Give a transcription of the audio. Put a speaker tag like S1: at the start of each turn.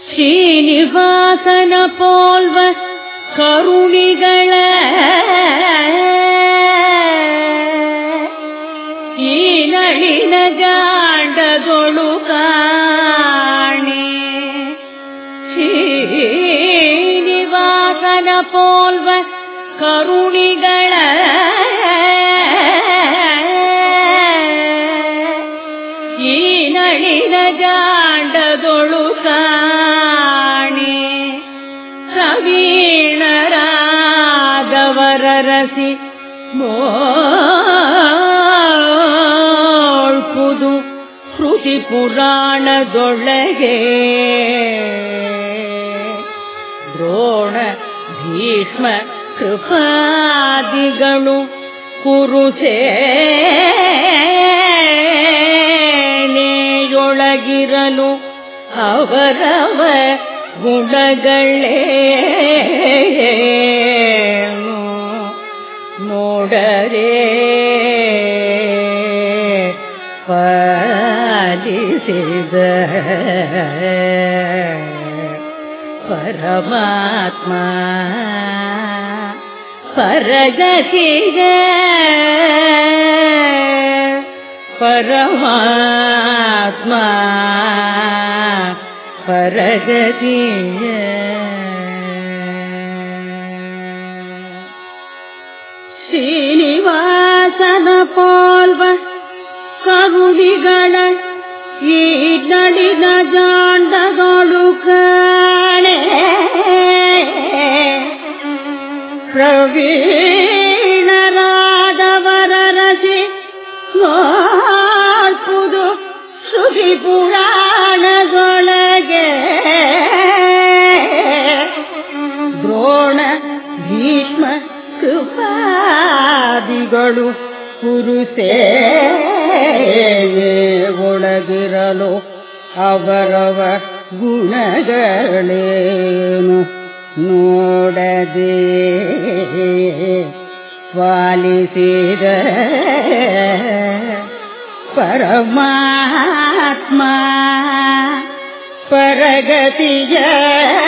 S1: ಶ್ರೀನಿವಾಸನ ಪೋಲ್ವ ಕರುಣಿಗಳ ಈ ನಳಿನ ಜಾಂಡದೊಳು ಕಾಣೆ. ಶ್ರೀನಿವಾಸನ ಪೋಲ್ವ ಕರುಣಿಗಳ ಈ ನಳಿನ ಜಾಂಡದೊಳು ಕಾಣೆ. ಪ್ರವೀಣರಾದವರರಸಿ ಮೋಳ್ಪುದು ಶ್ರುತಿ ಪುರಾಣದೊಳಗೆ ದ್ರೋಣ ಭೀಷ್ಮ ಕೃಪಾದಿಗಳು ಕುರುಸೇನೆಯೊಳಗಿರಲು ಅವರವ ಗುಣಗಳೇನು ನೋಡರೆ ಪಾಲಿಸಿದ ಪರಮಾತ್ಮ ಪರಗತಿಗ ಪರಮಾತ್ಮ ಪರಗತಿಗ. ಶ್ರೀನಿವಾಸನ ಪೋಲ್ವ ಕರುಣಿಗಳ ಈ ನಳಿನ ಜಾಂಡದೊಳು ಕಾಣೆ. ಪ್ರವೀಣರಾದವರರಸಿ ನೋಡ್ಪುದು ಶ್ರುತಿ ಪುರಾಣದೊಳಗೆ ದ್ರೋಣ ಭೀಷ್ಮ ಕೃಪಾದಿಗಳು ಕುರುಸೇನೆಯೊಳಗಿರಲು ಅವರವ ಗುಣಗಳೇನು ನೋಡದೆ ಪಾಲಿಸಿದ ಪರಮಾತ್ಮ ಪರಗತಿಯ